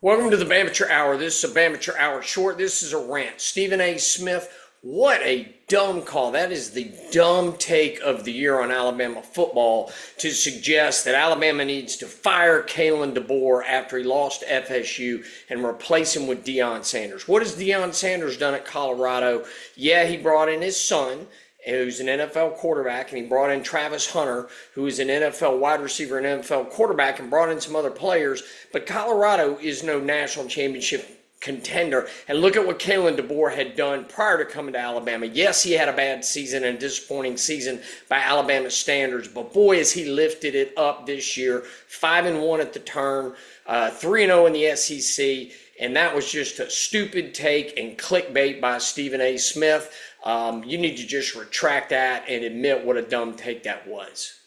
Welcome to the Bamature Hour. This is a Bamature Hour short. This is a rant. Stephen A. Smith, what a dumb call. That is the dumb take of the year on Alabama football to suggest that Alabama needs to fire Kalen DeBoer after he lost to FSU and replace him with Deion Sanders. What has Deion Sanders done at Colorado? Yeah, he brought in his son, who's an NFL quarterback, and he brought in Travis Hunter, who is an NFL wide receiver and NFL quarterback, and brought in some other players. But Colorado is no national championship contender. And look at what Kalen DeBoer had done prior to coming to Alabama. Yes, he had a bad season and a disappointing season by Alabama standards, but boy, has he lifted it up this year. 5-1 at the turn, 3-0 in the SEC. And that was just a stupid take and clickbait by Stephen A. Smith. You need to just retract that and admit what a dumb take that was.